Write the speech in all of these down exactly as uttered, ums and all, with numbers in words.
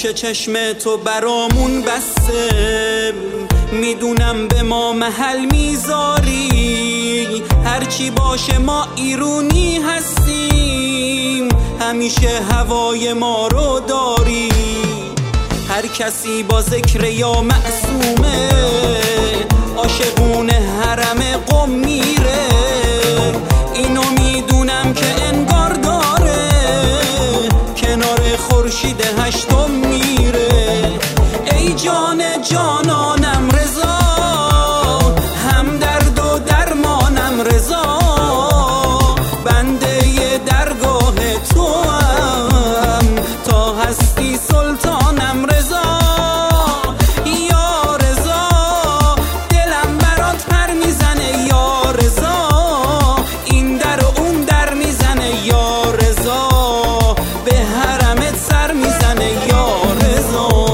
پیش چشم تو برامون بسته، میدونم به ما محل میذاری، هرچی باشه ما ایرونی هستیم، همیشه هوای ما رو داری. هر کسی با ذکر یا معصومه، عاشقون حرم قم میره، اینو میدونم که انگار داره کنار خورشید هشتم میره. ای جان جانانم رضا، هم درد و درمانم رضا، بنده ی درگاه تو هم تا هستی سلطانم رضا. یا رضا دلم برات پر میزنه، یا رضا این در و اون در میزنه، یا رضا به حرمت سر میزنه، یا رضا.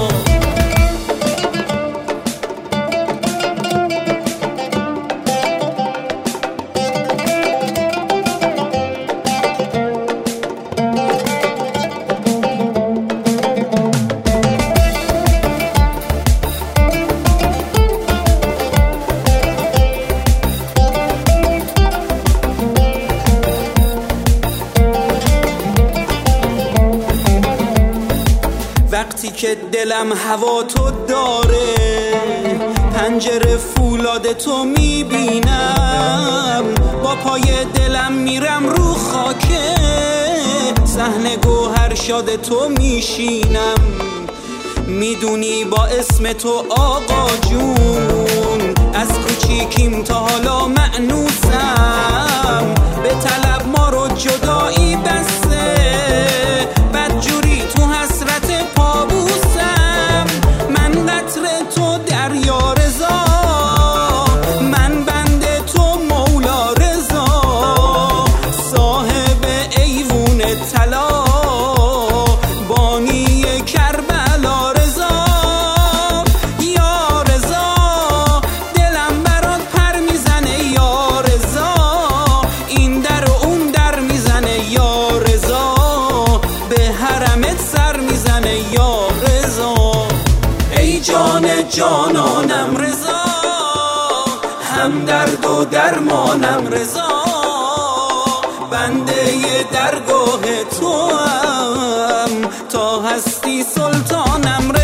وقتی که دلم هوا تو داره، پنجره فولاد تو میبینم، با پای دلم میرم رو خاکه، صحنه گوهر شاد تو میشینم، میدونی با اسم تو آقا جون، از کوچیکیم تا حالا مأنوسم، به طلب ما رو جدایی بسته، بدجوری تو حسرت پابوسم، من قطر تو دریا رضا، من بنده تو مولا رضا، صاحب ایوون طلا، بانی کربلا رضا. یا رضا دلم برات پر میزنه، یا رضا این در و اون در میزنه، یا رضا به حرمت سر میزنه، یا رضا. ای جان جانانم رضا، هم درد و درمانم رضا، بنده ی درگاه تو هم تا هستی سلطانم رضا.